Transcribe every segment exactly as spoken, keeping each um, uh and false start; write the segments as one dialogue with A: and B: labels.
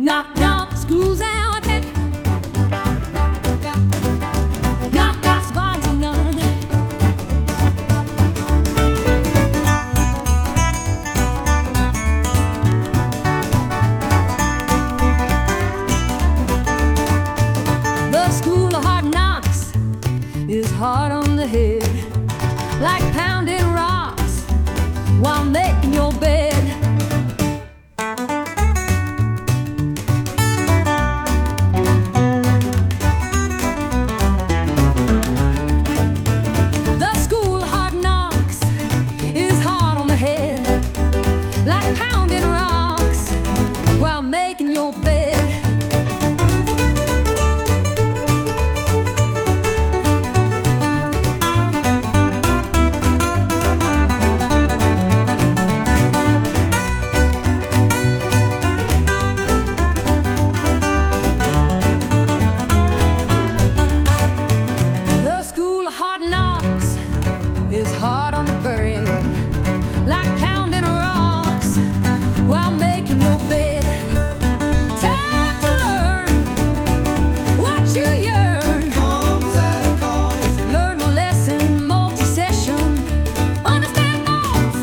A: Knock, knock, school's out. Hey. Knock, knock, spots are none. The school of hard knocks is hard on the head, like pounding rocks while making your bed. Like pounding rocks while making your bed. The school of hard knocks is hard on the brain, like pounding rocks while making your bed. Time to learn what you yearn.
B: Comes and calls.
A: Learn a lesson, multi-session. Understand more.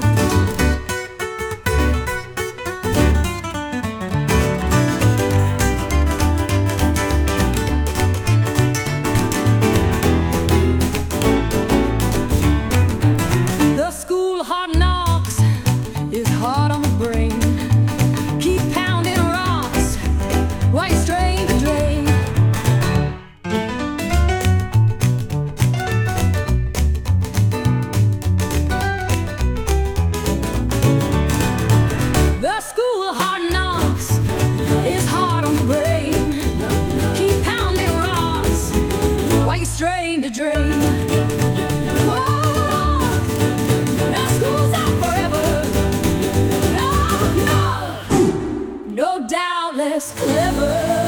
A: The school of hard knocks is hard on the brain. Keep pounding rocks while you strain the drain. The school of hard knocks is hard on the brain. Keep pounding rocks while you strain the drain. Whoa, now school's out forever. No, no, no doubt less clever.